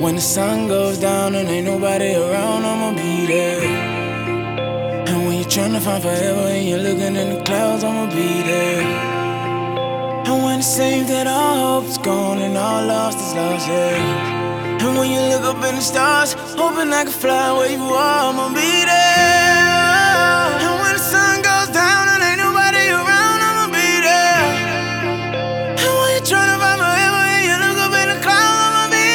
When the sun goes down and ain't nobody around, I'ma be there. And when you're trying to find forever and you're looking in the clouds, I'ma be there. And when it seems that all hope is gone and all lost is lost, yeah. And when you look up in the stars, hoping I can fly where you are, I'ma be there. And when the sun goes down and ain't nobody around, I'ma be there. And when you're trying to find forever and you look up in the clouds, I'ma be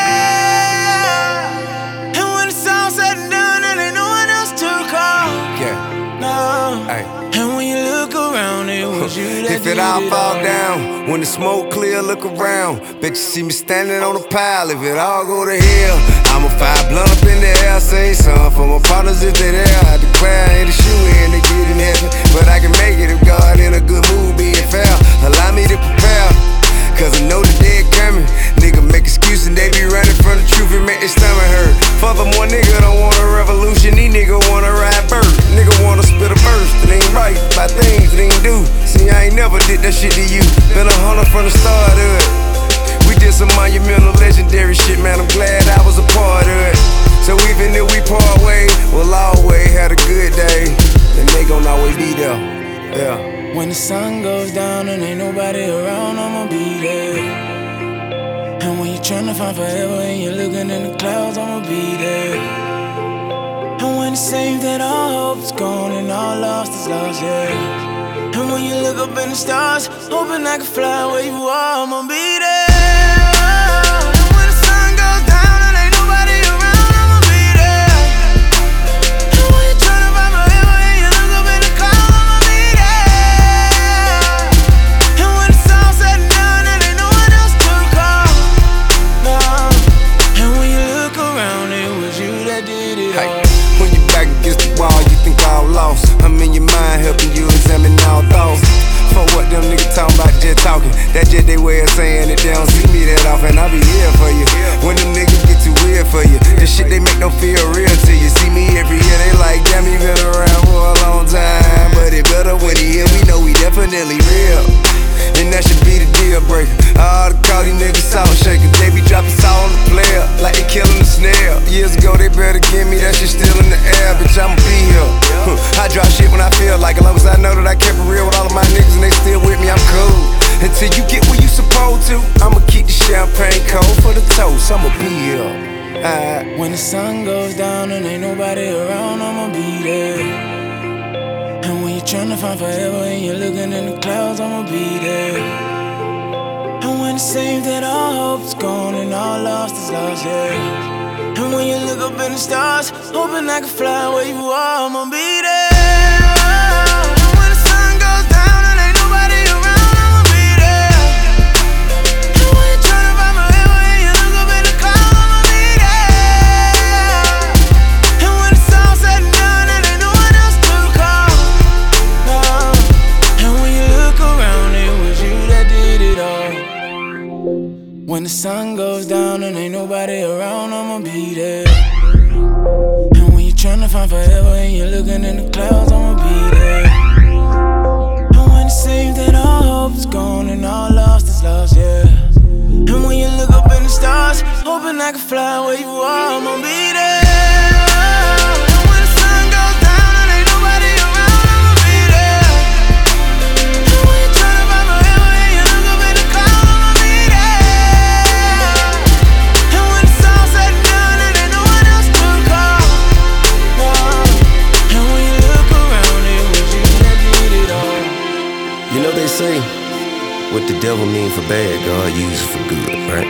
there. And when it's all said and done and ain't no one else to call, no. And when you look around, it was you that If it all fall down, when the smoke clear, look around. Bet you see me standing on a pile. If it all go to hell, I'ma fire blunt up in the air. Say something for my partners if they there. I declare I ain't a shoe in to get in heaven, but I can make it if God in a good mood, being fair. Allow me to prepare, cause I know the day coming. Nigga make excuses and they be running from the truth and make their stomach hurt. Furthermore, nigga don't want a revolution, these nigga wanna ride bird. Nigga wanna spit a verse that ain't right by things that ain't do. See, I ain't never did that shit to you. Been a hunter from the start of it. We did some monumental, legendary shit, man. I'm glad I was a part of it. So even if we part ways, we'll always had a good day, and they gon' always be there. Yeah. When the sun goes down and ain't nobody around, I'ma be there. And when you're trying to find forever and you're looking in the clouds, I'ma be there. And when it seems that all hope is gone and all lost is lost, yeah. And when you look up in the stars, hoping I can fly where you are, I'ma be there. And when the sun goes down and ain't nobody around, I'ma be there. And when you're trying to find forever and you look up in the clouds, I'ma be there. And when it's all said and done and ain't no one else to call, no. And when you look around, it was you that did it all. When you back against the wall, you think all lost. I'm in your mind helping you examine all thoughts. For what them niggas talking about, just talking. That's just their way of saying it. They don't see me that often, I be here for you. When them niggas get too weird for you, the shit they make don't feel real to you. See me every year, they like, damn, he been around for a long time. But it better when he here, we know we definitely real. And that should be the deal breaker. All the call these niggas salt shakers. They be dropping salt on the player, like they killing the snail. Years ago they better give me that shit still in the air. Bitch, I'ma be here. I drop shit when I feel like it. Long as I know that I kept it real with all of my niggas and they still with me, I'm cool. Until you get where you supposed to, I'ma keep the champagne cold for the toast. I'ma be here. When the sun goes down and ain't nobody around, I'ma be there. And when you're trying to find forever and you're looking in the clouds, I'ma be there. And when it seems that all hope is gone and all lost is lost, yeah. And when you look up in the stars, hoping I can fly where you are, I'ma be there. And when the sun goes down and ain't nobody around, I'ma be there. And when you're trying to find forever and you look up in the clouds, I'ma be there. And when it's all said and done and ain't no one else to call, no. And when you look around, it was you that did it all. When the sun goes down and ain't nobody around, I'ma be there. And when you're trying to find forever and you're looking in the clouds, I'ma be there. And when it seems that all hope is gone and all lost is lost, yeah. And when you look up in the stars, hoping I can fly where you are, I'ma be there. And when the sun goes down and ain't nobody around, I'ma be there. And when you're trying to find forever and you look up in the clouds, I'ma be there. And when it's all said and done and ain't no one else to call, no. And when you look around, it was you that did it all. You know they say, what the devil mean for bad, God uses for good, right?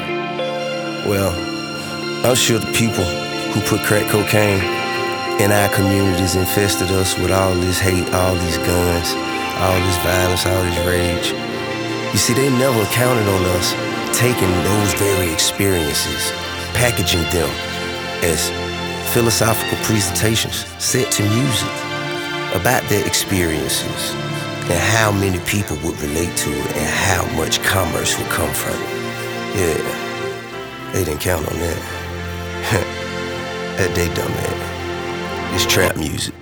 Well, I'm sure the people who put crack cocaine in our communities infested us with all this hate, all these guns, all this violence, all this rage. You see, they never counted on us taking those very experiences, packaging them as philosophical presentations set to music about their experiences and how many people would relate to it and how much commerce would come from it. Yeah, they didn't count on that. That they dumb man. It's trap music.